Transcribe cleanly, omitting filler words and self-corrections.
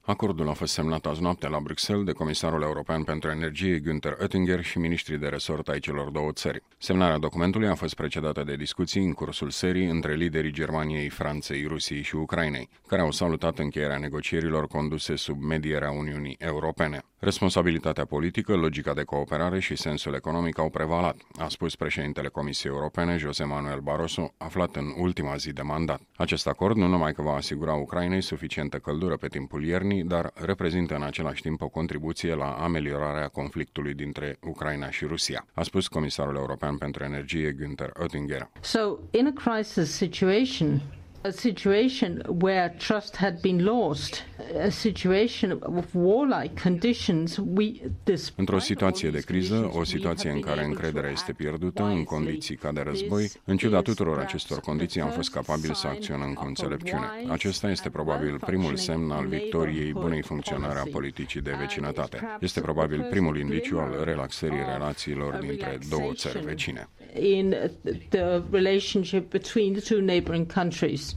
Acordul a fost semnat azi noapte la Bruxelles de Comisarul European pentru Energie Günther Oettinger și miniștrii de resort ai celor două țări. Semnarea documentului a fost precedată de discuții în cursul serii între liderii Germaniei, Franței, Rusiei și Ucrainei, care au salutat încheierea negocierilor conduse sub medierea Uniunii Europene. Responsabilitatea politică, logica de cooperare și sensul economic au prevalat, a spus președintele Comisiei Europene, José Manuel Barroso, aflat în ultima zi de mandat. Acest acord nu numai că va asigura Ucrainei suficientă căldură pe timpul iernii, dar reprezintă în același timp o contribuție la ameliorarea conflictului dintre Ucraina și Rusia, a spus Comisarul European pentru Energie Günther Oettinger. So, in a crisis situation, a situation where trust had been lost, a situation of warlike conditions, într-o situație de criză, o situație în care încrederea este pierdută, în condiții ca de război, în ciuda tuturor acestor condiții am fost capabili să acționăm cu înțelepciune. Acesta este probabil primul semn al victoriei bunei funcționări a politicii de vecinătate. Este probabil primul indiciu al relaxării relațiilor dintre două țări vecine. In the relationship between the two neighboring countries.